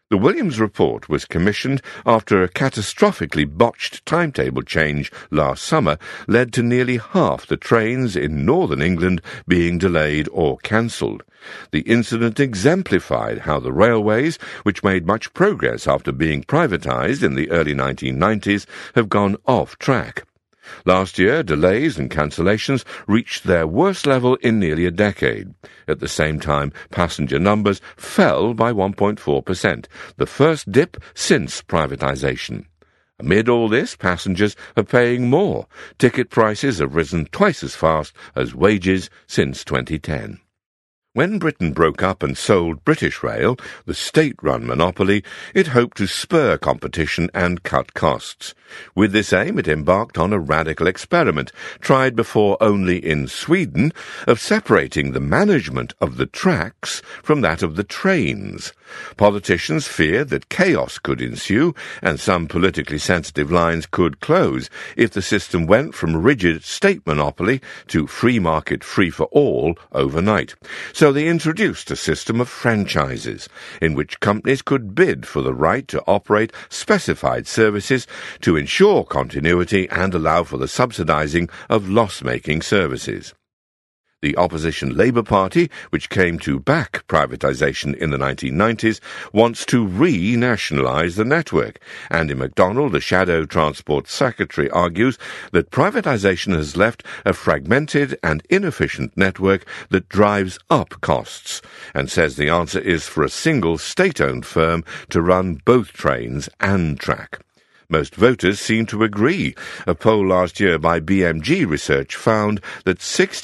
The Williams report was commissioned after a catastrophically botched timetable change last summer led to nearly half the trains in northern England being delayed or cancelled. The incident exemplified how the railways, which made much progress after being privatised in the early 1990s, have gone off track. Last year, delays and cancellations reached their worst level in nearly a decade. At the same time, passenger numbers fell by 1.4%, the first dip since privatisation. Amid all this, passengers are paying more. Ticket prices have risen twice as fast as wages since 2010. When Britain broke up and sold British Rail, the state-run monopoly, it hoped to spur competition and cut costs. With this aim, it embarked on a radical experiment, tried before only in Sweden, of separating the management of the tracks from that of the trains. Politicians feared that chaos could ensue and some politically sensitive lines could close if the system went from rigid state monopoly to free market free-for-all overnight. So they introduced a system of franchises, in which companies could bid for the right to operate specified services to ensure continuity and allow for the subsidising of loss-making services. The opposition Labour Party, which came to back privatisation in the 1990s, wants to re-nationalise the network. Andy MacDonald, the Shadow Transport Secretary, argues that privatisation has left a fragmented and inefficient network that drives up costs, and says the answer is for a single state-owned firm to run both trains and track. Most voters seem to agree. A poll last year by BMG Research found that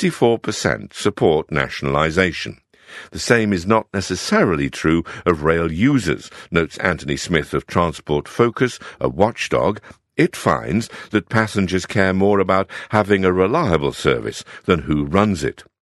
64% support nationalisation. The same is not necessarily true of rail users, notes Anthony Smith of Transport Focus, a watchdog. It finds that passengers care more about having a reliable service than who runs it.